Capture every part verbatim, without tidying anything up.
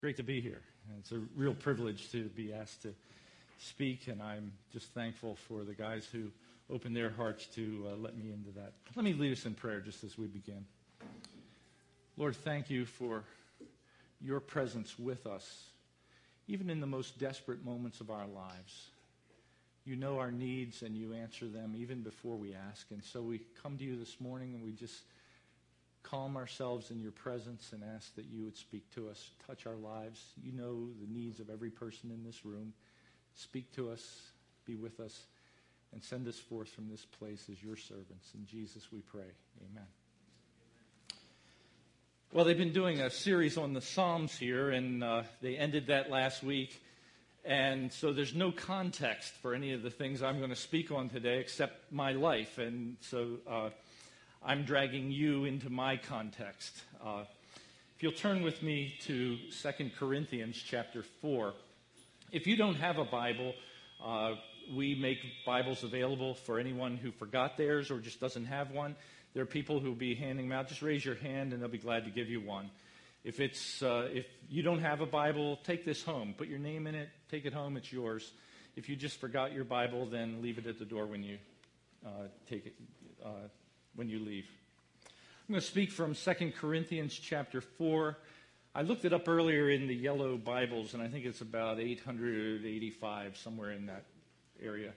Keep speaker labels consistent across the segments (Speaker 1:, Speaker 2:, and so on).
Speaker 1: Great to be here. And it's a real privilege to be asked to speak, and I'm just thankful for the guys who opened their hearts to uh, let me into that. Let me lead us in prayer just as we begin. Lord, thank you for your presence with us, even in the most desperate moments of our lives. You know our needs, and you answer them even before we ask. And so we come to you this morning, and we just calm ourselves in your presence and ask that you would speak to us, touch our lives. You know the needs of every person in this room. Speak to us, be with us, and send us forth from this place as your servants. In Jesus we pray. Amen. Well, they've been doing a series on the Psalms here, and uh, they ended that last week. And so there's no context for any of the things I'm going to speak on today except my life. And so uh, I'm dragging you into my context. Uh, if you'll turn with me to Second Corinthians chapter four. If you don't have a Bible, uh, we make Bibles available for anyone who forgot theirs or just doesn't have one. There are people who will be handing them out. Just raise your hand and they'll be glad to give you one. If it's uh, if you don't have a Bible, take this home. Put your name in it. Take it home. It's yours. If you just forgot your Bible, then leave it at the door when you uh, take it. Uh, when you leave. I'm going to speak from Second Corinthians chapter four. I looked it up earlier in the yellow Bibles, and I think it's about eight hundred eighty-five, somewhere in that area.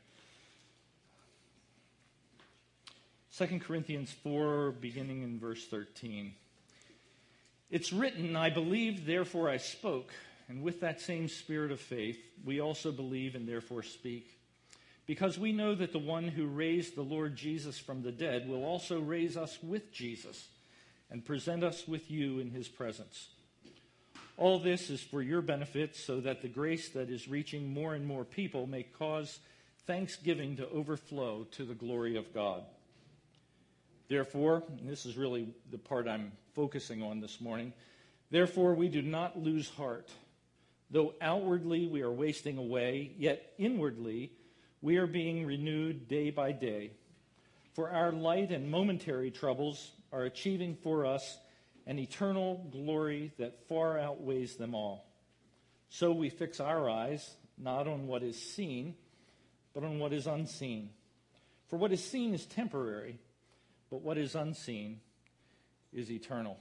Speaker 1: Second Corinthians four, beginning in verse thirteen. It's written, I believed, therefore I spoke, and with that same spirit of faith, we also believe and therefore speak. Because we know that the one who raised the Lord Jesus from the dead will also raise us with Jesus and present us with you in his presence. All this is for your benefit, so that the grace that is reaching more and more people may cause thanksgiving to overflow to the glory of God. Therefore, and this is really the part I'm focusing on this morning, therefore we do not lose heart. Though outwardly we are wasting away, yet inwardly we are being renewed day by day. For our light and momentary troubles are achieving for us an eternal glory that far outweighs them all. So we fix our eyes not on what is seen, but on what is unseen. For what is seen is temporary, but what is unseen is eternal.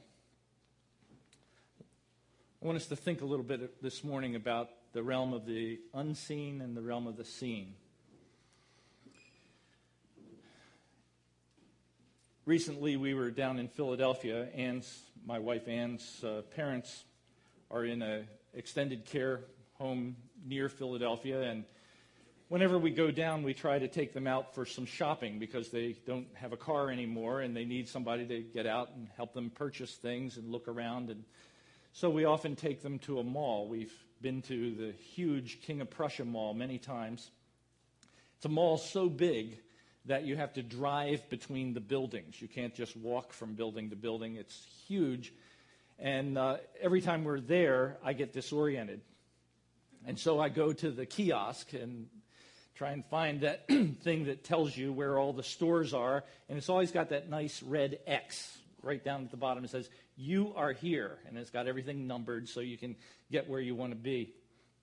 Speaker 1: I want us to think a little bit this morning about the realm of the unseen and the realm of the seen. Recently, we were down in Philadelphia. Anne's, my wife Anne's uh, parents are in an extended care home near Philadelphia, and whenever we go down, we try to take them out for some shopping because they don't have a car anymore, and they need somebody to get out and help them purchase things and look around. And so we often take them to a mall. We've been to the huge King of Prussia Mall many times. It's a mall so big that you have to drive between the buildings. You can't just walk from building to building. It's huge. And uh, every time we're there, I get disoriented. And so I go to the kiosk and try and find that thing that tells you where all the stores are. And it's always got that nice red X right down at the bottom. It says, you are here. And it's got everything numbered so you can get where you want to be.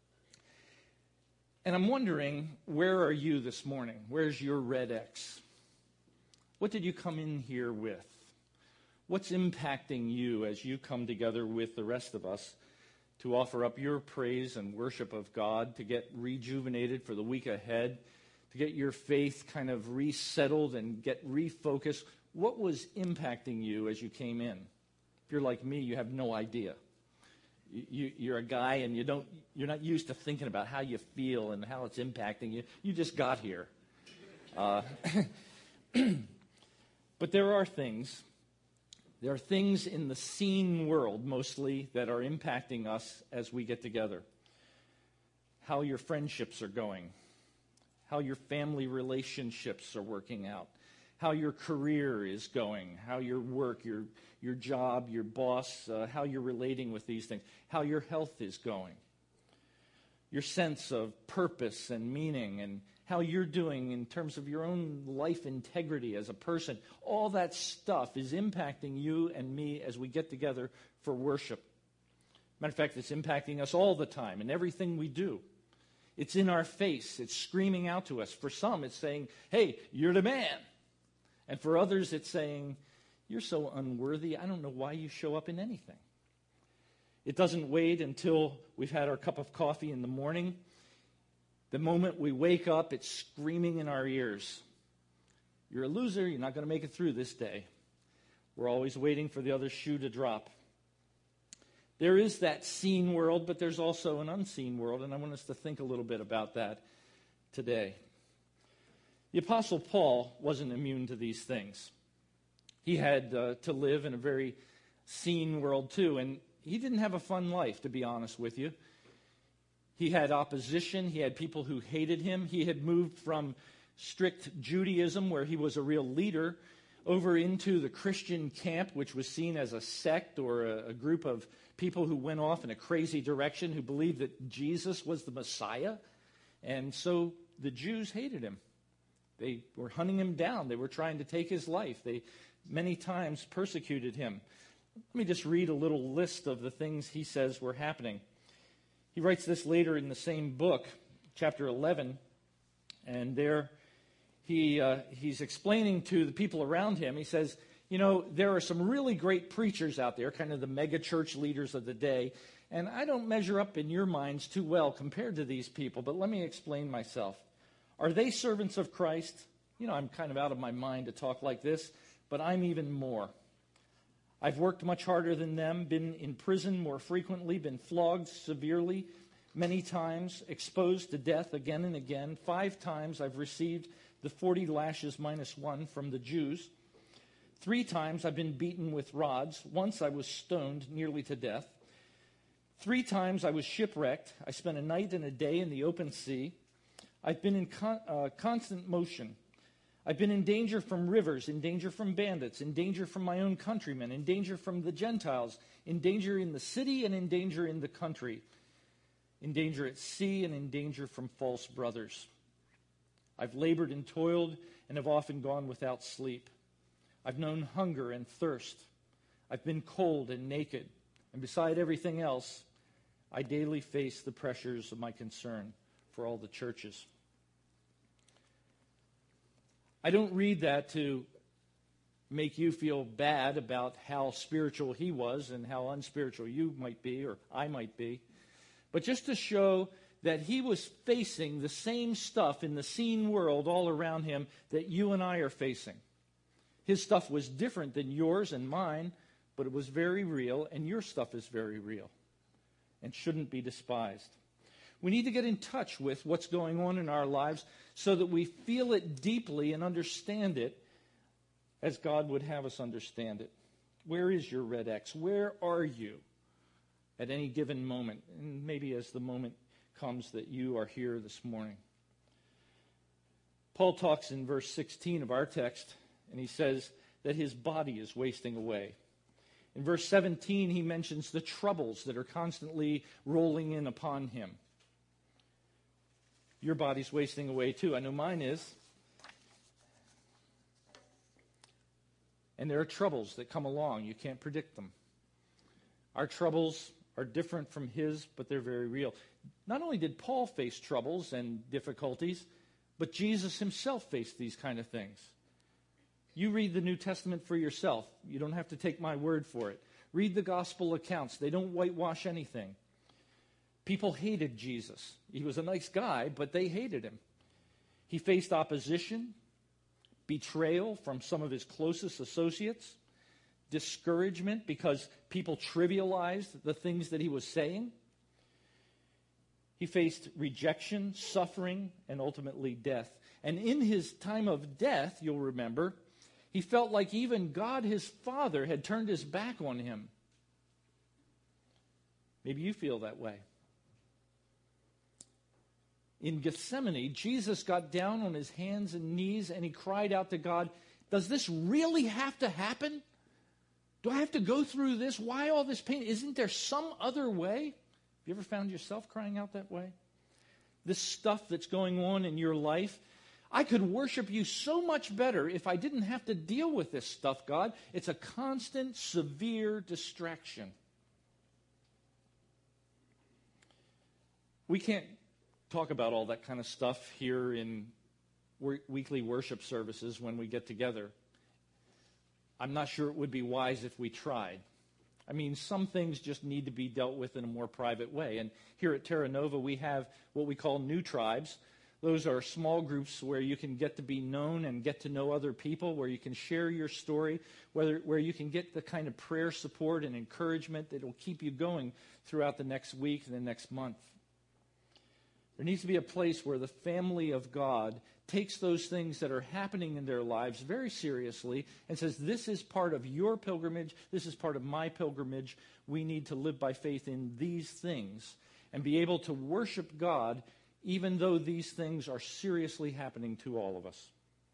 Speaker 1: And I'm wondering, where are you this morning? Where's your red X? What did you come in here with? What's impacting you as you come together with the rest of us to offer up your praise and worship of God, to get rejuvenated for the week ahead, to get your faith kind of resettled and get refocused? What was impacting you as you came in? If you're like me, you have no idea. You, you're a guy and you don't, you're not used to thinking about how you feel and how it's impacting you. You just got here. Uh, but there are things, there are things in the seen world mostly that are impacting us as we get together. How your friendships are going, how your family relationships are working out, how your career is going, how your work, your your job, your boss, uh, how you're relating with these things, how your health is going, your sense of purpose and meaning, and how you're doing in terms of your own life integrity as a person. All that stuff is impacting you and me as we get together for worship. Matter of fact, it's impacting us all the time in everything we do. It's in our face. It's screaming out to us. For some, it's saying, hey, you're the man. And for others, it's saying, you're so unworthy, I don't know why you show up in anything. It doesn't wait until we've had our cup of coffee in the morning. The moment we wake up, it's screaming in our ears. You're a loser. You're not going to make it through this day. We're always waiting for the other shoe to drop. There is that seen world, but there's also an unseen world, and I want us to think a little bit about that today. The Apostle Paul wasn't immune to these things. He had uh, to live in a very seen world too, and he didn't have a fun life, to be honest with you. He had opposition. He had people who hated him. He had moved from strict Judaism, where he was a real leader, over into the Christian camp, which was seen as a sect or a, a group of people who went off in a crazy direction, who believed that Jesus was the Messiah. And so the Jews hated him. They were hunting him down. They were trying to take his life. They many times persecuted him. Let me just read a little list of the things he says were happening. He writes this later in the same book, chapter eleven, and there he uh, he's explaining to the people around him. He says, you know, there are some really great preachers out there, kind of the mega church leaders of the day, and I don't measure up in your minds too well compared to these people, but let me explain myself. Are they servants of Christ? You know, I'm kind of out of my mind to talk like this, but I'm even more. I've worked much harder than them, been in prison more frequently, been flogged severely many times, exposed to death again and again. Five times I've received the forty lashes minus one from the Jews. Three times I've been beaten with rods. Once I was stoned nearly to death. Three times I was shipwrecked. I spent a night and a day in the open sea. I've been in con- uh, constant motion. I've been in danger from rivers, in danger from bandits, in danger from my own countrymen, in danger from the Gentiles, in danger in the city and in danger in the country, in danger at sea and in danger from false brothers. I've labored and toiled and have often gone without sleep. I've known hunger and thirst. I've been cold and naked. And beside everything else, I daily face the pressures of my concern for all the churches. I don't read that to make you feel bad about how spiritual he was and how unspiritual you might be or I might be, but just to show that he was facing the same stuff in the seen world all around him that you and I are facing. His stuff was different than yours and mine, but it was very real, and your stuff is very real and shouldn't be despised. We need to get in touch with what's going on in our lives so that we feel it deeply and understand it as God would have us understand it. Where is your red X? Where are you at any given moment? And maybe as the moment comes that you are here this morning. Paul talks in verse sixteen of our text, and he says that his body is wasting away. In verse seventeen, he mentions the troubles that are constantly rolling in upon him. Your body's wasting away too. I know mine is. And there are troubles that come along. You can't predict them. Our troubles are different from his, but they're very real. Not only did Paul face troubles and difficulties, but Jesus himself faced these kind of things. You read the New Testament for yourself. You don't have to take my word for it. Read the gospel accounts. They don't whitewash anything. People hated Jesus. He was a nice guy, but they hated him. He faced opposition, betrayal from some of his closest associates, discouragement because people trivialized the things that he was saying. He faced rejection, suffering, and ultimately death. And in his time of death, you'll remember, he felt like even God, his Father, had turned his back on him. Maybe you feel that way. In Gethsemane, Jesus got down on his hands and knees and he cried out to God, does this really have to happen? Do I have to go through this? Why all this pain? Isn't there some other way? Have you ever found yourself crying out that way? This stuff that's going on in your life, I could worship you so much better if I didn't have to deal with this stuff, God. It's a constant, severe distraction. We can't talk about all that kind of stuff here in weekly worship services when we get together. I'm not sure it would be wise if we tried. I mean, some things just need to be dealt with in a more private way. And here at Terra Nova, we have what we call new tribes. Those are small groups where you can get to be known and get to know other people, where you can share your story, whether, where you can get the kind of prayer support and encouragement that will keep you going throughout the next week and the next month. There needs to be a place where the family of God takes those things that are happening in their lives very seriously and says, this is part of your pilgrimage, this is part of my pilgrimage. We need to live by faith in these things and be able to worship God even though these things are seriously happening to all of us.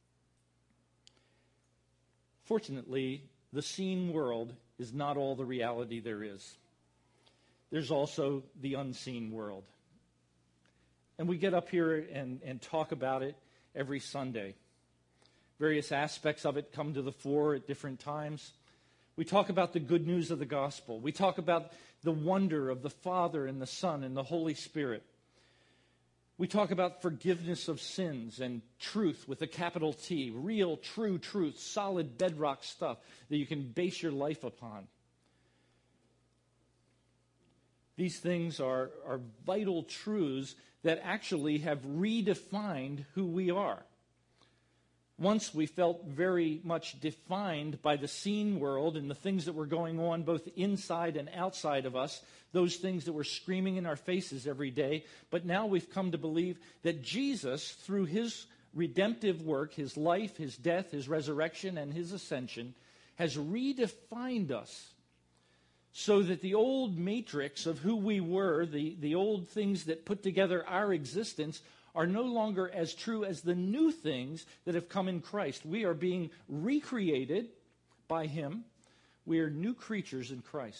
Speaker 1: Fortunately, the seen world is not all the reality there is. There's also the unseen world. And we get up here and, and talk about it every Sunday. Various aspects of it come to the fore at different times. We talk about the good news of the gospel. We talk about the wonder of the Father and the Son and the Holy Spirit. We talk about forgiveness of sins and truth with a capital T, real, true truth, solid bedrock stuff that you can base your life upon. These things are, are vital truths that actually have redefined who we are. Once we felt very much defined by the seen world and the things that were going on both inside and outside of us, those things that were screaming in our faces every day. But now we've come to believe that Jesus, through his redemptive work, his life, his death, his resurrection, and his ascension, has redefined us so that the old matrix of who we were, the, the old things that put together our existence, are no longer as true as the new things that have come in Christ. We are being recreated by him. We are new creatures in Christ.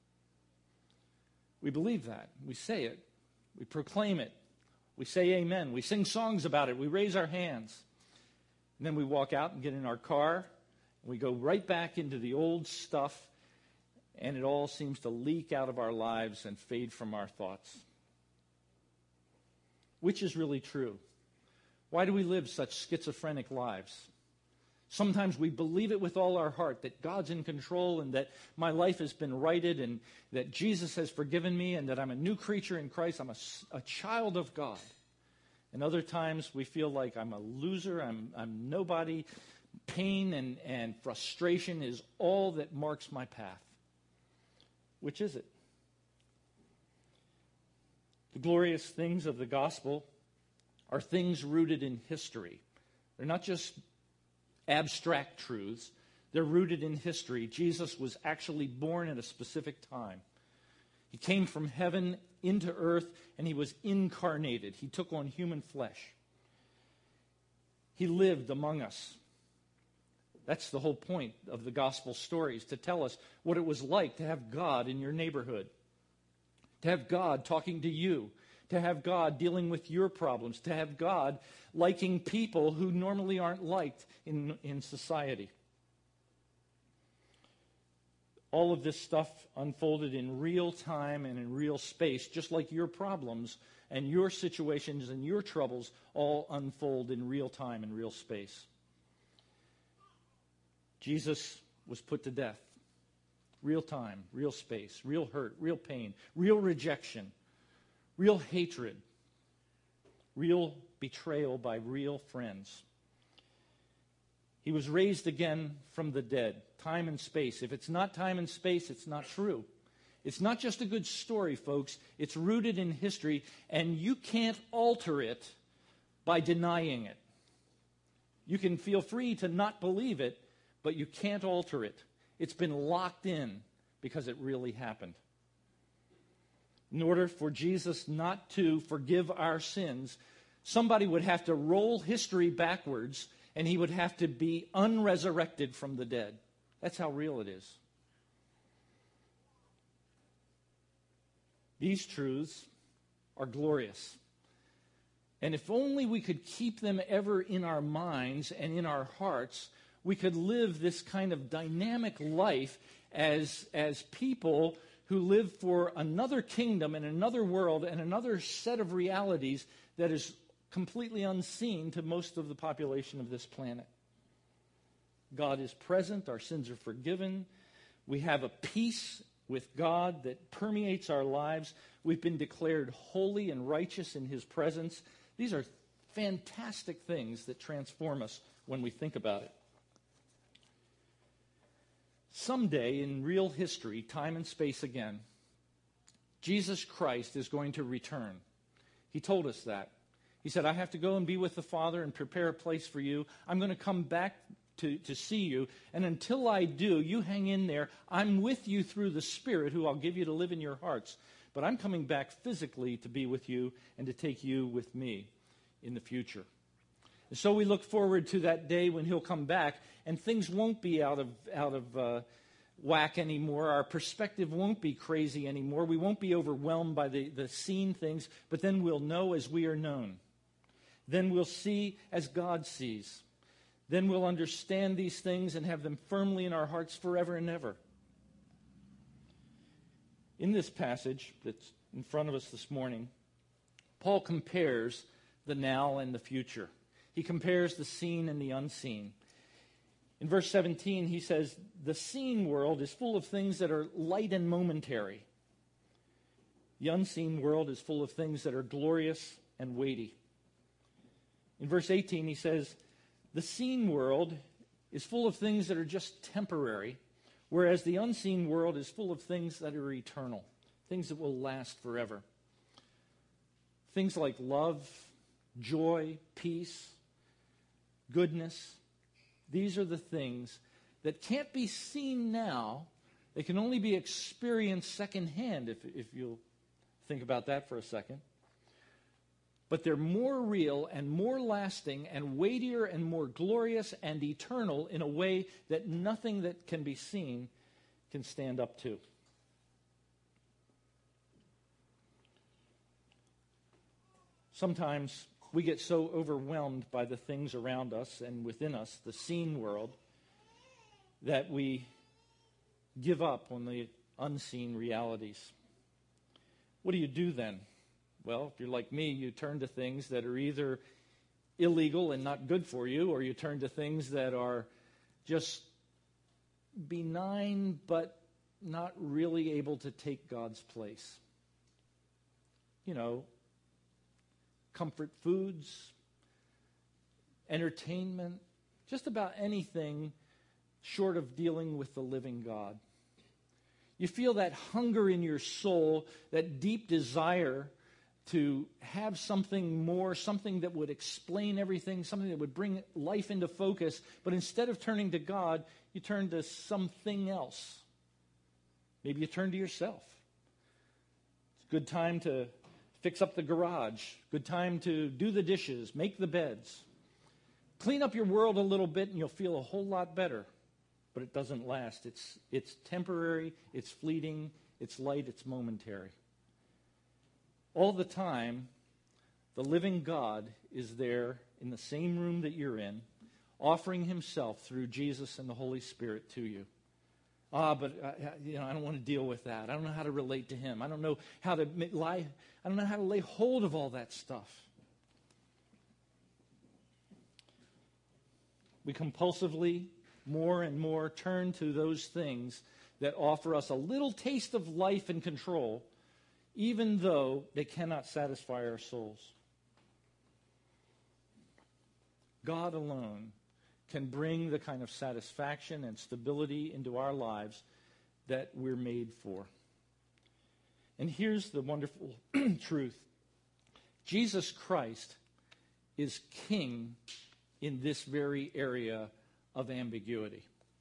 Speaker 1: We believe that. We say it. We proclaim it. We say amen. We sing songs about it. We raise our hands. And then we walk out and get in our car. And we go right back into the old stuff. And it all seems to leak out of our lives and fade from our thoughts. Which is really true? Why do we live such schizophrenic lives? Sometimes we believe it with all our heart that God's in control and that my life has been righted and that Jesus has forgiven me and that I'm a new creature in Christ. I'm a, a child of God. And other times we feel like I'm a loser, I'm, I'm nobody. Pain and, and frustration is all that marks my path. Which is it? The glorious things of the gospel are things rooted in history. They're not just abstract truths. They're rooted in history. Jesus was actually born at a specific time. He came from heaven into earth, and he was incarnated. He took on human flesh. He lived among us. That's the whole point of the gospel stories, to tell us what it was like to have God in your neighborhood. To have God talking to you, to have God dealing with your problems, to have God liking people who normally aren't liked in, in society. All of this stuff unfolded in real time and in real space, just like your problems and your situations and your troubles all unfold in real time and real space. Jesus was put to death. Real time, real space, real hurt, real pain, real rejection, real hatred, real betrayal by real friends. He was raised again from the dead, time and space. If it's not time and space, it's not true. It's not just a good story, folks. It's rooted in history, and you can't alter it by denying it. You can feel free to not believe it, but you can't alter it. It's been locked in because it really happened. In order for Jesus not to forgive our sins, somebody would have to roll history backwards, and he would have to be unresurrected from the dead. That's how real it is. These truths are glorious. And if only we could keep them ever in our minds and in our hearts, we could live this kind of dynamic life as, as people who live for another kingdom and another world and another set of realities that is completely unseen to most of the population of this planet. God is present. Our sins are forgiven. We have a peace with God that permeates our lives. We've been declared holy and righteous in His presence. These are fantastic things that transform us when we think about it. Someday in real history, time and space again, Jesus Christ is going to return. He told us that. He said, I have to go and be with the Father and prepare a place for you. I'm going to come back to, to see you. And until I do, you hang in there. I'm with you through the Spirit, who I'll give you to live in your hearts. But I'm coming back physically to be with you and to take you with me in the future. And so we look forward to that day when He'll come back, and things won't be out of out of uh, whack anymore. Our perspective won't be crazy anymore. We won't be overwhelmed by the, the seen things, but then we'll know as we are known. Then we'll see as God sees. Then we'll understand these things and have them firmly in our hearts forever and ever. In this passage that's in front of us this morning, Paul compares the now and the future. He compares the seen and the unseen. In verse seventeen, he says, the seen world is full of things that are light and momentary. The unseen world is full of things that are glorious and weighty. In verse eighteen, he says, the seen world is full of things that are just temporary, whereas the unseen world is full of things that are eternal, things that will last forever. Things like love, joy, peace, goodness. These are the things that can't be seen now. They can only be experienced secondhand, if, if you'll think about that for a second. But they're more real and more lasting and weightier and more glorious and eternal in a way that nothing that can be seen can stand up to. Sometimes we get so overwhelmed by the things around us and within us, the seen world, that we give up on the unseen realities. What do you do then? Well, if you're like me, you turn to things that are either illegal and not good for you, or you turn to things that are just benign but not really able to take God's place. You know, comfort foods, entertainment, just about anything short of dealing with the living God. You feel that hunger in your soul, that deep desire to have something more, something that would explain everything, something that would bring life into focus. But instead of turning to God, you turn to something else. Maybe you turn to yourself. It's a good time to fix up the garage. Good time to do the dishes, make the beds. Clean up your world a little bit and you'll feel a whole lot better. But it doesn't last. It's, it's temporary, it's fleeting, it's light, it's momentary. All the time, the living God is there in the same room that you're in, offering Himself through Jesus and the Holy Spirit to you. Ah, but uh, you know, I don't want to deal with that. I don't know how to relate to Him. I don't know how to lie. I don't know how to lay hold of all that stuff. We compulsively, more and more, turn to those things that offer us a little taste of life and control, even though they cannot satisfy our souls. God alone can bring the kind of satisfaction and stability into our lives that we're made for. And here's the wonderful truth. Jesus Christ is King in this very area of ambiguity.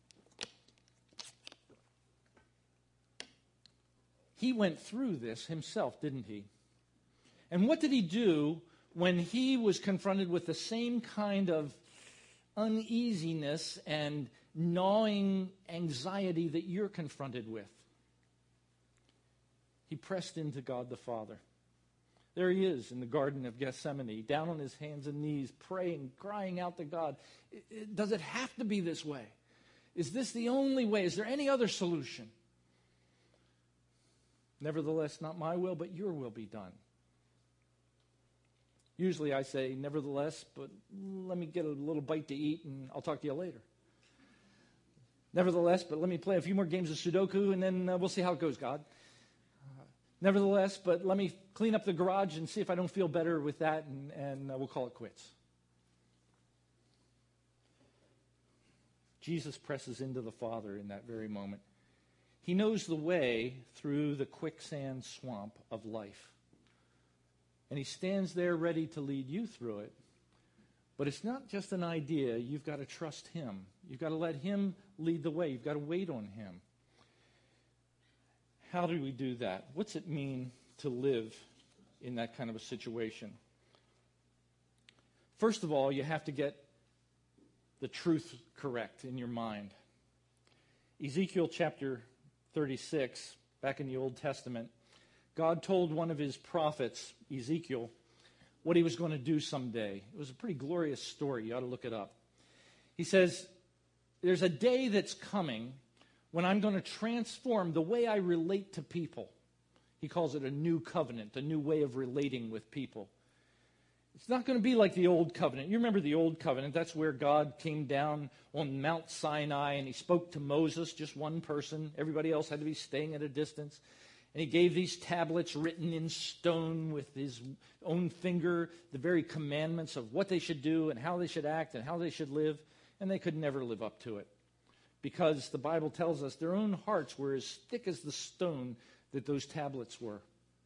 Speaker 1: He went through this himself, didn't he? And what did he do when he was confronted with the same kind of uneasiness and gnawing anxiety that you're confronted with? He pressed into God the Father. There he is in the Garden of Gethsemane, down on his hands and knees, praying, crying out to God. Does it have to be this way? Is this the only way? Is there any other solution? Nevertheless, not my will, but your will be done. Usually I say, nevertheless, but let me get a little bite to eat and I'll talk to you later. Nevertheless, but let me play a few more games of Sudoku and then uh, we'll see how it goes, God. Uh, nevertheless, but let me clean up the garage and see if I don't feel better with that and, and uh, we'll call it quits. Jesus presses into the Father in that very moment. He knows the way through the quicksand swamp of life. And he stands there ready to lead you through it. But it's not just an idea. You've got to trust him. You've got to let him lead the way. You've got to wait on him. How do we do that? What's it mean to live in that kind of a situation? First of all, you have to get the truth correct in your mind. Ezekiel chapter thirty-six, back in the Old Testament, God told one of his prophets, Ezekiel, what he was going to do someday. It was a pretty glorious story. You ought to look it up. He says, there's a day that's coming when I'm going to transform the way I relate to people. He calls it a new covenant, a new way of relating with people. It's not going to be like the old covenant. You remember the old covenant. That's where God came down on Mount Sinai and he spoke to Moses, just one person. Everybody else had to be staying at a distance. And he gave these tablets written in stone with his own finger, the very commandments of what they should do and how they should act and how they should live. And they could never live up to it. Because the Bible tells us their own hearts were as thick as the stone that those tablets were.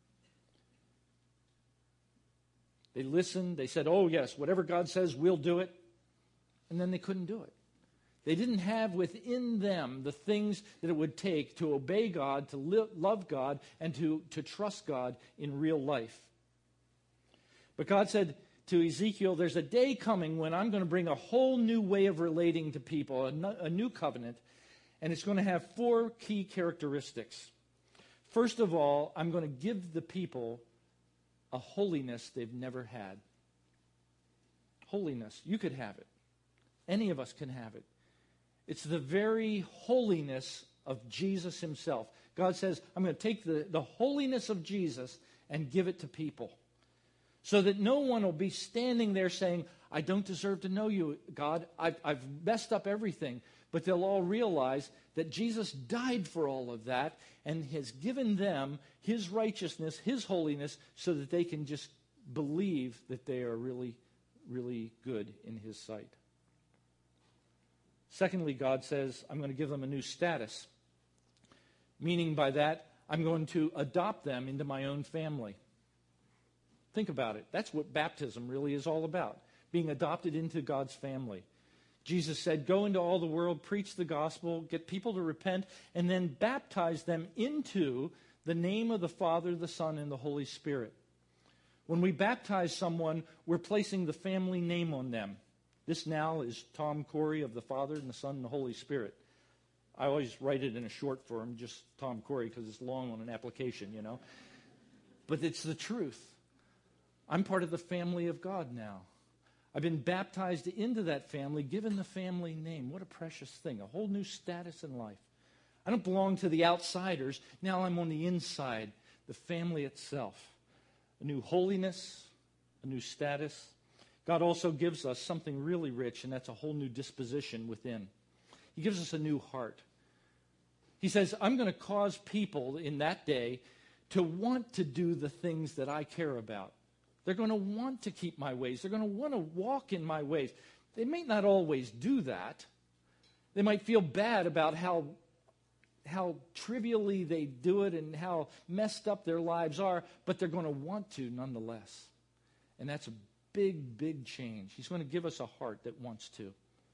Speaker 1: They listened. They said, oh, yes, whatever God says, we'll do it. And then they couldn't do it. They didn't have within them the things that it would take to obey God, to li- love God, and to, to trust God in real life. But God said to Ezekiel, there's a day coming when I'm going to bring a whole new way of relating to people, a, no, a new covenant, and it's going to have four key characteristics. First of all, I'm going to give the people a holiness they've never had. Holiness. You could have it. Any of us can have it. It's the very holiness of Jesus himself. God says, I'm going to take the, the holiness of Jesus and give it to people. So that no one will be standing there saying, I don't deserve to know you, God. I've, I've messed up everything. But they'll all realize that Jesus died for all of that and has given them his righteousness, his holiness, so that they can just believe that they are really, really good in his sight. Secondly, God says, I'm going to give them a new status. Meaning by that, I'm going to adopt them into my own family. Think about it. That's what baptism really is all about. Being adopted into God's family. Jesus said, go into all the world, preach the gospel, get people to repent, and then baptize them into the name of the Father, the Son, and the Holy Spirit. When we baptize someone, we're placing the family name on them. This now is Tom Corey of the Father and the Son and the Holy Spirit. I always write it in a short form, just Tom Corey, because it's long on an application, you know. But it's the truth. I'm part of the family of God now. I've been baptized into that family, given the family name. What a precious thing, a whole new status in life. I don't belong to the outsiders. Now I'm on the inside, the family itself. A new holiness, a new status. God also gives us something really rich, and that's a whole new disposition within. He gives us a new heart. He says, I'm going to cause people in that day to want to do the things that I care about. They're going to want to keep my ways. They're going to want to walk in my ways. They may not always do that. They might feel bad about how, how trivially they do it and how messed up their lives are, but they're going to want to nonetheless. And that's a big, big change. He's going to give us a heart that wants to.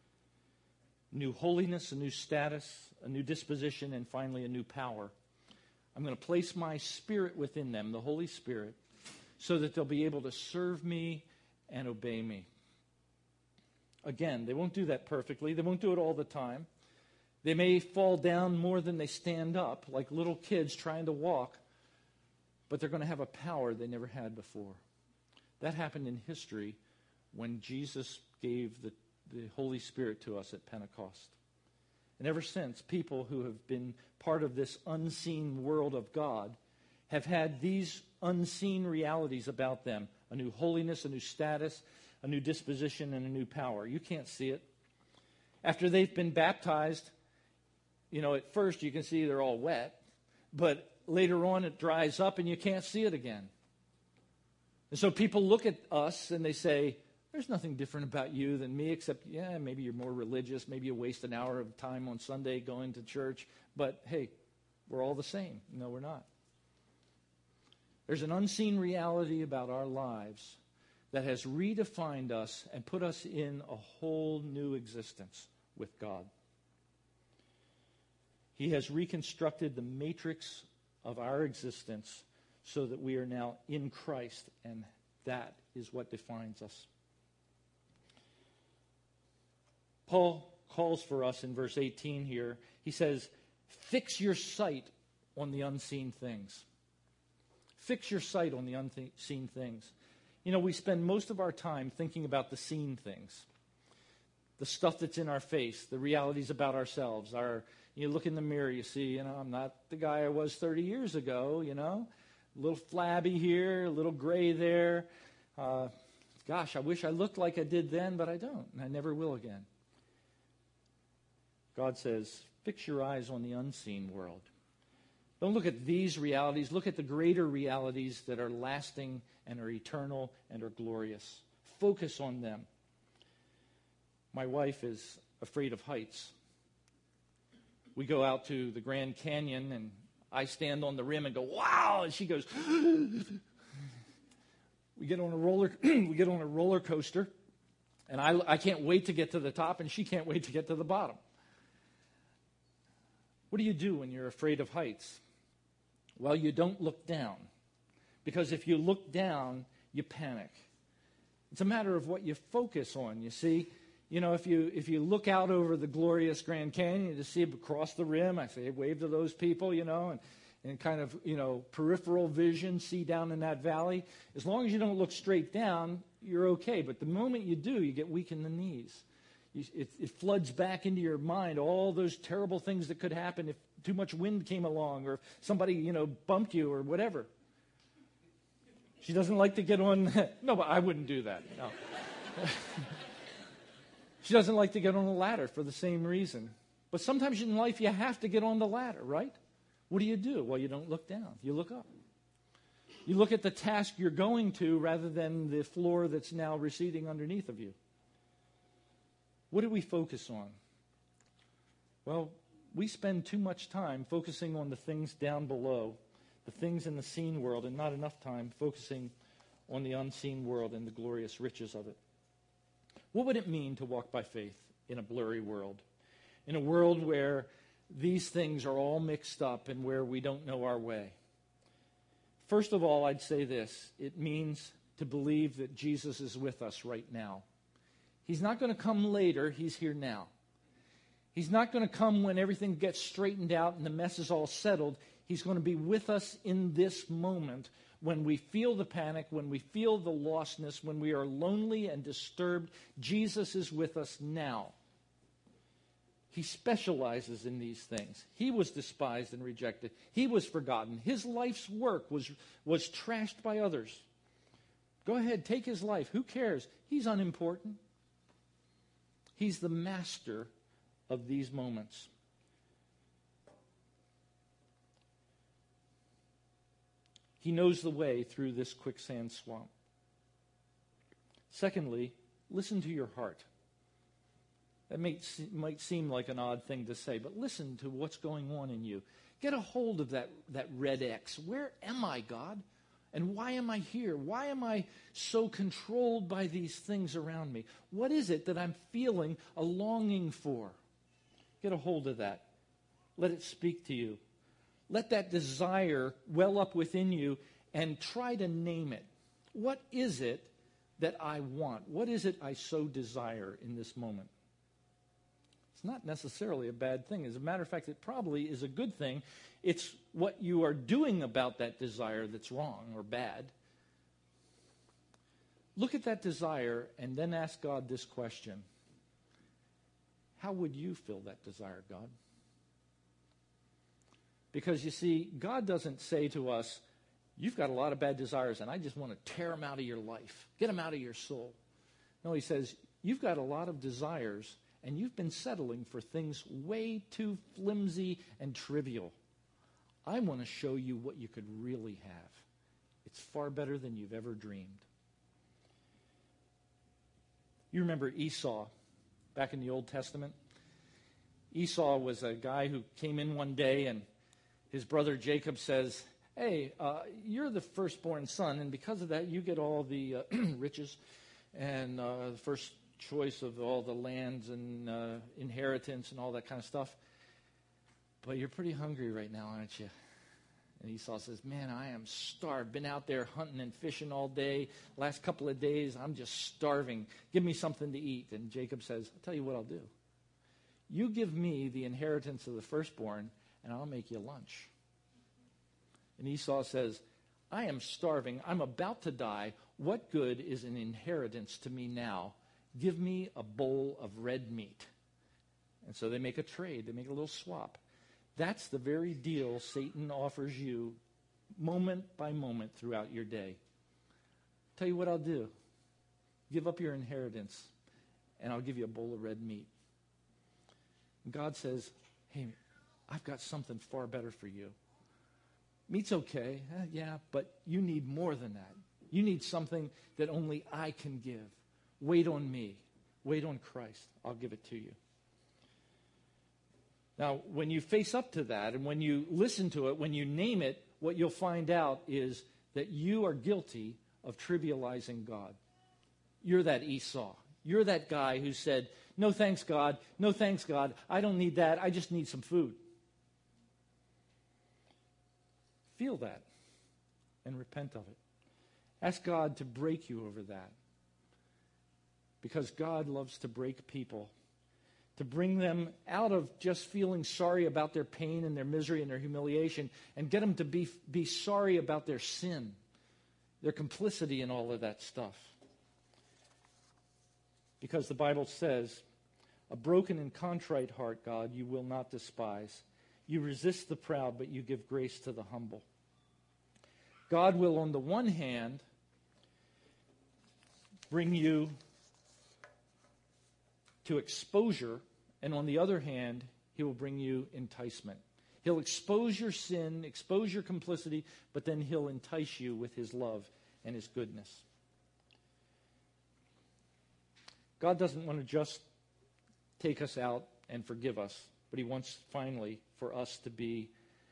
Speaker 1: New holiness, a new status, a new disposition, and finally a new power. I'm going to place my Spirit within them, the Holy Spirit, so that they'll be able to serve me and obey me. Again, they won't do that perfectly. They won't do it all the time. They may fall down more than they stand up, like little kids trying to walk, but they're going to have a power they never had before. That happened in history when Jesus gave the, the Holy Spirit to us at Pentecost. And ever since, people who have been part of this unseen world of God have had these unseen realities about them, a new holiness, a new status, a new disposition, and a new power. You can't see it. After they've been baptized, you know, at first you can see they're all wet, but later on it dries up and you can't see it again. And so people look at us and they say, there's nothing different about you than me, except, yeah, maybe you're more religious, maybe you waste an hour of time on Sunday going to church, but hey, we're all the same. No, we're not. There's an unseen reality about our lives that has redefined us and put us in a whole new existence with God. He has reconstructed the matrix of our existence so that we are now in Christ, and that is what defines us. Paul calls for us in verse eighteen here. He says, fix your sight on the unseen things. Fix your sight on the unseen things. You know, we spend most of our time thinking about the seen things. The stuff that's in our face, the realities about ourselves. Our, you look in the mirror, you see, you know, I'm not the guy I was thirty years ago, you know. A little flabby here, a little gray there. Uh, gosh, I wish I looked like I did then, but I don't, and I never will again. God says, fix your eyes on the unseen world. Don't look at these realities. Look at the greater realities that are lasting and are eternal and are glorious. Focus on them. My wife is afraid of heights. We go out to the Grand Canyon, and I stand on the rim and go, wow! And she goes, we get on a roller, we get on a roller coaster, and I, I can't wait to get to the top, and she can't wait to get to the bottom. What do you do when you're afraid of heights? Well, you don't look down. Because if you look down, you panic. It's a matter of what you focus on, you see. You know, if you if you look out over the glorious Grand Canyon to see across the rim, I say wave to those people, you know, and, and kind of, you know, peripheral vision, see down in that valley. As long as you don't look straight down, you're okay. But the moment you do, you get weak in the knees. You, it, it floods back into your mind all those terrible things that could happen if too much wind came along or if somebody, you know, bumped you or whatever. She doesn't like to get on. No, but I wouldn't do that. No. She doesn't like to get on a ladder for the same reason. But sometimes in life you have to get on the ladder, right? What do you do? Well, you don't look down. You look up. You look at the task you're going to rather than the floor that's now receding underneath of you. What do we focus on? Well, we spend too much time focusing on the things down below, the things in the seen world, and not enough time focusing on the unseen world and the glorious riches of it. What would it mean to walk by faith in a blurry world? In a world where these things are all mixed up and where we don't know our way? First of all, I'd say this. It means to believe that Jesus is with us right now. He's not going to come later. He's here now. He's not going to come when everything gets straightened out and the mess is all settled. He's going to be with us in this moment when we feel the panic, when we feel the lostness, when we are lonely and disturbed. Jesus is with us now. He specializes in these things. He was despised and rejected. He was forgotten. His life's work was, was trashed by others. Go ahead, take his life. Who cares? He's unimportant. He's the master of these moments. He knows the way through this quicksand swamp. Secondly, listen to your heart. That may, might seem like an odd thing to say, but listen to what's going on in you. Get a hold of that, that red X. Where am I, God? And why am I here? Why am I so controlled by these things around me? What is it that I'm feeling a longing for? Get a hold of that. Let it speak to you. Let that desire well up within you and try to name it. What is it that I want? What is it I so desire in this moment? It's not necessarily a bad thing. As a matter of fact, it probably is a good thing. It's what you are doing about that desire that's wrong or bad. Look at that desire and then ask God this question. How would you fill that desire, God? Because you see, God doesn't say to us, you've got a lot of bad desires, and I just want to tear them out of your life, get them out of your soul. No, he says, you've got a lot of desires, and you've been settling for things way too flimsy and trivial. I want to show you what you could really have. It's far better than you've ever dreamed. You remember Esau back in the Old Testament? Esau was a guy who came in one day, and his brother Jacob says, hey, uh, you're the firstborn son, and because of that, you get all the uh, riches and uh, the first choice of all the lands and uh, inheritance and all that kind of stuff. But you're pretty hungry right now, aren't you? And Esau says, man, I am starved. Been out there hunting and fishing all day. Last couple of days, I'm just starving. Give me something to eat. And Jacob says, I'll tell you what I'll do. You give me the inheritance of the firstborn, and I'll make you lunch. And Esau says, I am starving. I'm about to die. What good is an inheritance to me now? Give me a bowl of red meat. And so they make a trade. They make a little swap. That's the very deal Satan offers you moment by moment throughout your day. Tell you what I'll do. Give up your inheritance, and I'll give you a bowl of red meat. And God says, hey, I've got something far better for you. Meat's okay, eh, yeah, but you need more than that. You need something that only I can give. Wait on me. Wait on Christ. I'll give it to you. Now, when you face up to that and when you listen to it, when you name it, what you'll find out is that you are guilty of trivializing God. You're that Esau. You're that guy who said, no thanks, God. No thanks, God. I don't need that. I just need some food. Feel that and repent of it. Ask God to break you over that. Because God loves to break people, to bring them out of just feeling sorry about their pain and their misery and their humiliation, and get them to be, be sorry about their sin, their complicity in all of that stuff. Because the Bible says, a broken and contrite heart, God, you will not despise. You resist the proud, but you give grace to the humble. God will, on the one hand, bring you to exposure, and on the other hand, he will bring you enticement. He'll expose your sin, expose your complicity, but then he'll entice you with his love and his goodness. God doesn't want to just take us out and forgive us, but he wants finally for us to be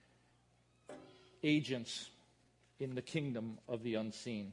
Speaker 1: agents in the kingdom of the unseen.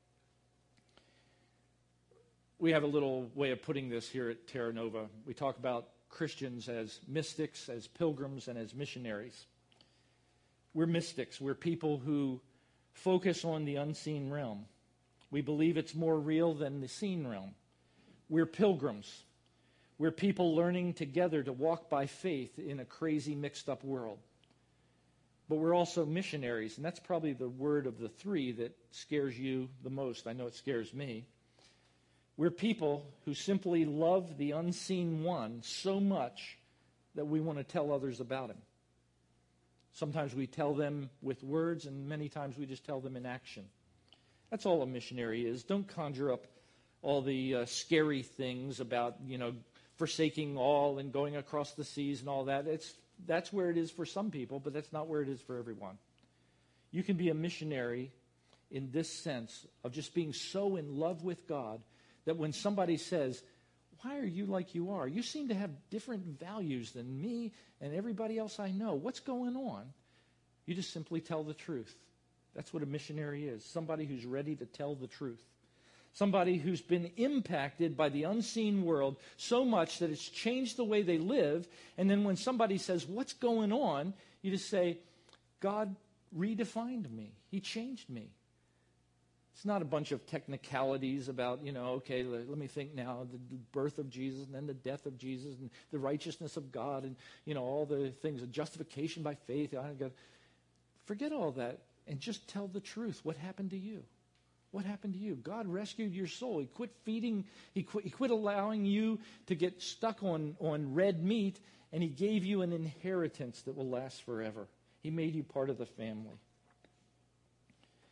Speaker 1: We have a little way of putting this here at Terra Nova. We talk about Christians as mystics, as pilgrims, and as missionaries. We're mystics. We're people who focus on the unseen realm. We believe it's more real than the seen realm. We're pilgrims. We're people learning together to walk by faith in a crazy, mixed-up world. But we're also missionaries, and that's probably the word of the three that scares you the most. I know it scares me. We're people who simply love the unseen one so much that we want to tell others about him. Sometimes we tell them with words, and many times we just tell them in action. That's all a missionary is. Don't conjure up all the uh, scary things about, you know, forsaking all and going across the seas and all that. It's, that's where it is for some people, but that's not where it is for everyone. You can be a missionary in this sense of just being so in love with God that when somebody says, why are you like you are? You seem to have different values than me and everybody else I know. What's going on? You just simply tell the truth. That's what a missionary is. Somebody who's ready to tell the truth. Somebody who's been impacted by the unseen world so much that it's changed the way they live. And then when somebody says, what's going on? You just say, God redefined me. He changed me. It's not a bunch of technicalities about, you know, okay, let, let me think now, the birth of Jesus and then the death of Jesus and the righteousness of God and, you know, all the things, justification by faith. I got, forget all that and just tell the truth. What happened to you? What happened to you? God rescued your soul. He quit feeding, he quit, he quit allowing you to get stuck on, on red meat, and he gave you an inheritance that will last forever. He made you part of the family.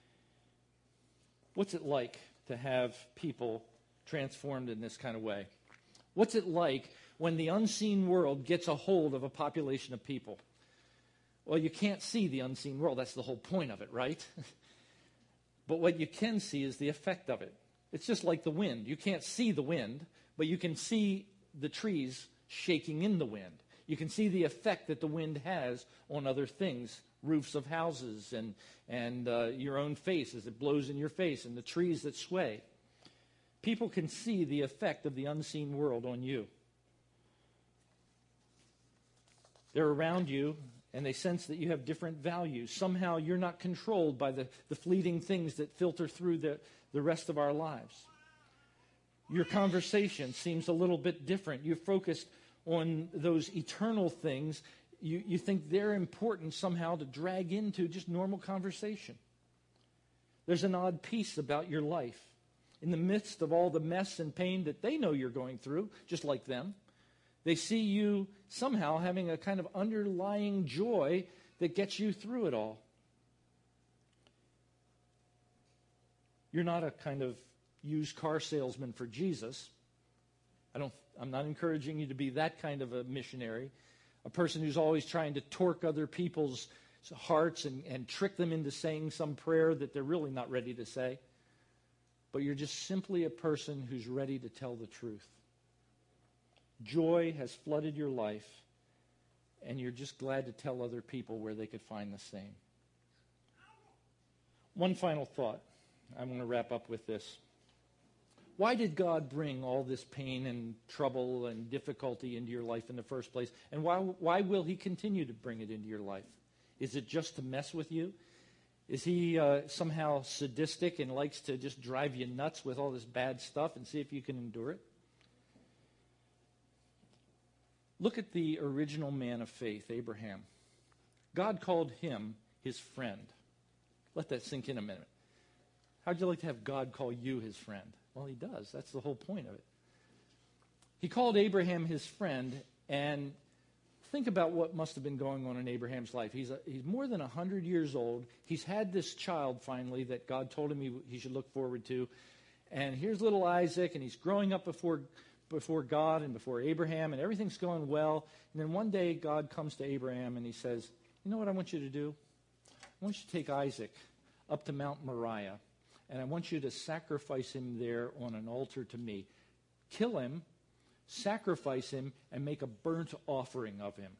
Speaker 1: What's it like to have people transformed in this kind of way? What's it like when the unseen world gets a hold of a population of people? Well, you can't see the unseen world. That's the whole point of it, right? But what you can see is the effect of it. It's just like the wind. You can't see the wind, but you can see the trees shaking in the wind. You can see the effect that the wind has on other things, roofs of houses and, and uh, your own face as it blows in your face and the trees that sway. People can see the effect of the unseen world on you. They're around you, and they sense that you have different values. Somehow you're not controlled by the, the fleeting things that filter through the, the rest of our lives. Your conversation seems a little bit different. You're focused on those eternal things. You, you think they're important somehow to drag into just normal conversation. There's an odd peace about your life. In the midst of all the mess and pain that they know you're going through, just like them, they see you somehow having a kind of underlying joy that gets you through it all. You're not a kind of used car salesman for Jesus. I don't, I'm not encouraging you to be that kind of a missionary, a person who's always trying to torque other people's hearts and, and trick them into saying some prayer that they're really not ready to say. But you're just simply a person who's ready to tell the truth. Joy has flooded your life, and you're just glad to tell other people where they could find the same. One final thought. I'm going to wrap up with this. Why did God bring all this pain and trouble and difficulty into your life in the first place? And why, why will he continue to bring it into your life? Is it just to mess with you? Is he uh, somehow sadistic and likes to just drive you nuts with all this bad stuff and see if you can endure it? Look at the original man of faith, Abraham. God called him his friend. Let that sink in a minute. How'd you like to have God call you his friend? Well, he does. That's the whole point of it. He called Abraham his friend, and think about what must have been going on in Abraham's life. He's, a, he's more than one hundred years old. He's had this child, finally, that God told him he, he should look forward to. And here's little Isaac, and he's growing up before, before God and before Abraham, and everything's going well. And then one day, God comes to Abraham, and he says, you know what I want you to do? I want you to take Isaac up to Mount Moriah, and I want you to sacrifice him there on an altar to me. Kill him, sacrifice him, and make a burnt offering of him.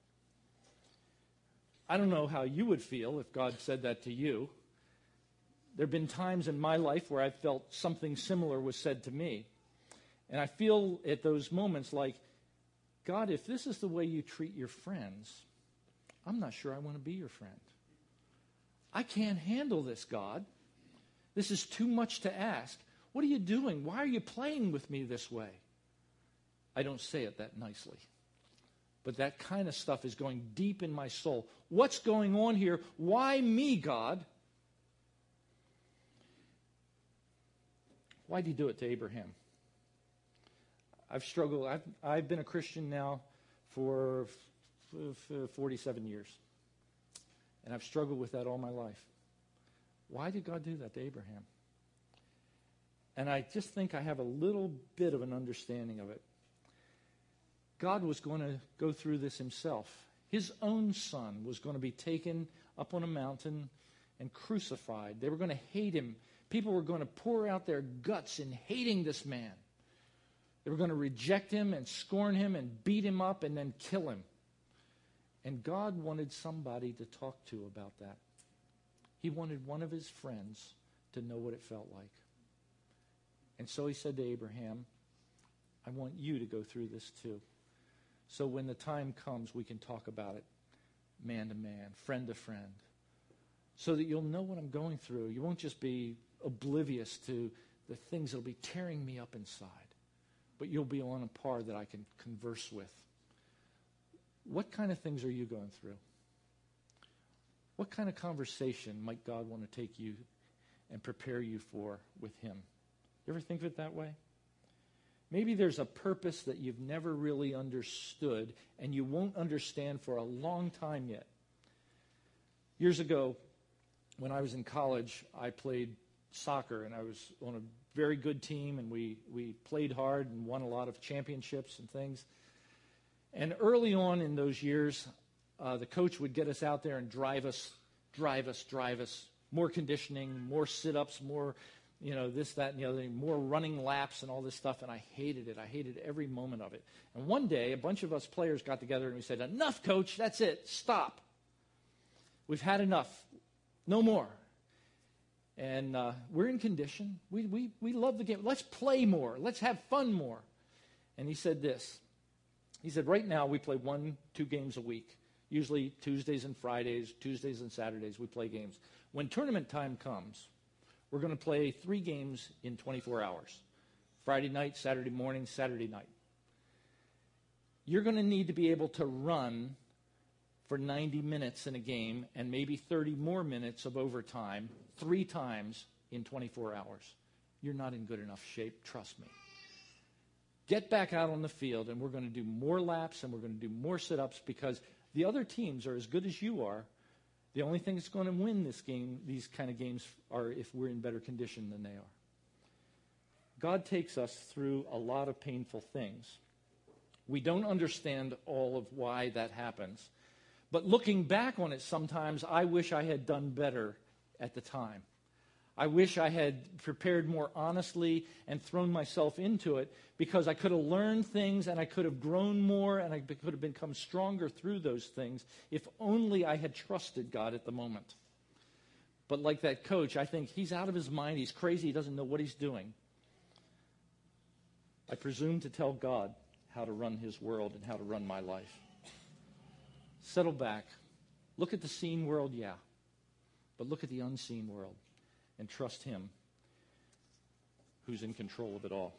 Speaker 1: I don't know how you would feel if God said that to you. There have been times in my life where I felt something similar was said to me. And I feel at those moments like, God, if this is the way you treat your friends, I'm not sure I want to be your friend. I can't handle this, God. This is too much to ask. What are you doing? Why are you playing with me this way? I don't say it that nicely. But that kind of stuff is going deep in my soul. What's going on here? Why me, God? Why did he do it to Abraham? I've struggled. I've, I've been a Christian now for forty-seven years. And I've struggled with that all my life. Why did God do that to Abraham? And I just think I have a little bit of an understanding of it. God was going to go through this himself. His own son was going to be taken up on a mountain and crucified. They were going to hate him. People were going to pour out their guts in hating this man. They were going to reject him and scorn him and beat him up and then kill him. And God wanted somebody to talk to about that. He wanted one of his friends to know what it felt like. And so he said to Abraham, I want you to go through this too. So when the time comes, we can talk about it man to man, friend to friend, so that you'll know what I'm going through. You won't just be oblivious to the things that will be tearing me up inside, but you'll be on a par that I can converse with. What kind of things are you going through? What kind of conversation might God want to take you and prepare you for with him? You ever think of it that way? Maybe there's a purpose that you've never really understood and you won't understand for a long time yet. Years ago, when I was in college, I played soccer, and I was on a very good team, and we, we played hard and won a lot of championships and things. And early on in those years, uh, the coach would get us out there and drive us, drive us, drive us, more conditioning, more sit-ups, more, you know, this, that, and the other thing, more running laps and all this stuff, and I hated it. I hated every moment of it. And one day, a bunch of us players got together and we said, enough, coach, that's it, stop. We've had enough. No more. And uh, we're in condition. We, we, we love the game. Let's play more. Let's have fun more. And he said this. He said, right now we play one, two games a week. Usually Tuesdays and Fridays, Tuesdays and Saturdays we play games. When tournament time comes, we're going to play three games in twenty-four hours. Friday night, Saturday morning, Saturday night. You're going to need to be able to run for ninety minutes in a game and maybe thirty more minutes of overtime three times in twenty-four hours. You're not in good enough shape, trust me. Get back out on the field, and we're going to do more laps, and we're going to do more sit-ups, because the other teams are as good as you are. The only thing that's going to win this game, these kind of games, are if we're in better condition than they are. God takes us through a lot of painful things. We don't understand all of why that happens. But looking back on it sometimes, I wish I had done better at the time. I wish I had prepared more honestly and thrown myself into it, because I could have learned things and I could have grown more and I could have become stronger through those things if only I had trusted God at the moment. But like that coach, I think he's out of his mind. He's crazy. He doesn't know what he's doing. I presume to tell God how to run his world and how to run my life. Settle back. Look at the seen world, yeah. But look at the unseen world and trust him who's in control of it all.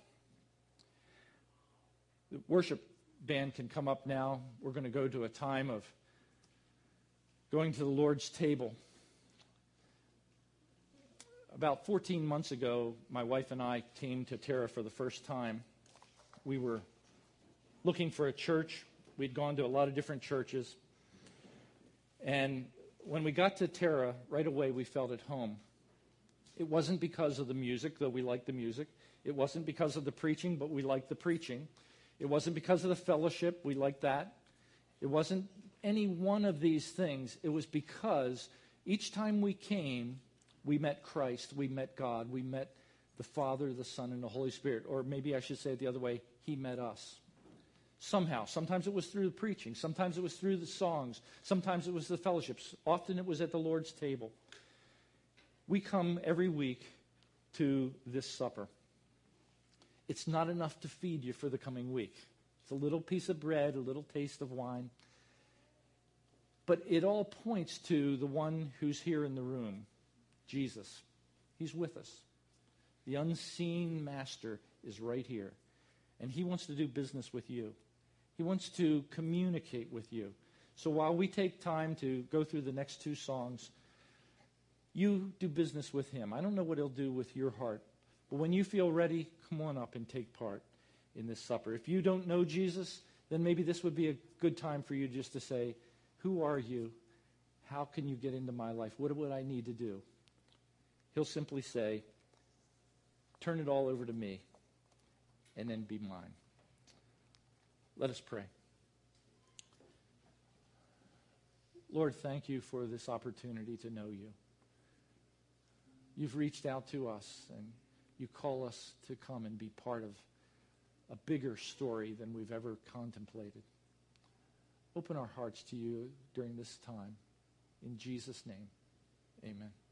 Speaker 1: The worship band can come up now. We're going to go to a time of going to the Lord's table. About fourteen months ago, my wife and I came to Terra for the first time. We were looking for a church. We'd gone to a lot of different churches. And when we got to Terra, right away we felt at home. It wasn't because of the music, though we liked the music. It wasn't because of the preaching, but we liked the preaching. It wasn't because of the fellowship. We liked that. It wasn't any one of these things. It was because each time we came, we met Christ, we met God, we met the Father, the Son, and the Holy Spirit. Or maybe I should say it the other way, he met us. Somehow. Sometimes it was through the preaching. Sometimes it was through the songs. Sometimes it was the fellowships. Often it was at the Lord's table. We come every week to this supper. It's not enough to feed you for the coming week. It's a little piece of bread, a little taste of wine. But it all points to the one who's here in the room, Jesus. He's with us. The unseen master is right here. And he wants to do business with you. He wants to communicate with you. So while we take time to go through the next two songs, you do business with him. I don't know what he'll do with your heart. But when you feel ready, come on up and take part in this supper. If you don't know Jesus, then maybe this would be a good time for you just to say, who are you? How can you get into my life? What would I need to do? He'll simply say, turn it all over to me, and then be mine. Let us pray. Lord, thank you for this opportunity to know you. You've reached out to us, and you call us to come and be part of a bigger story than we've ever contemplated. Open our hearts to you during this time. In Jesus' name, amen.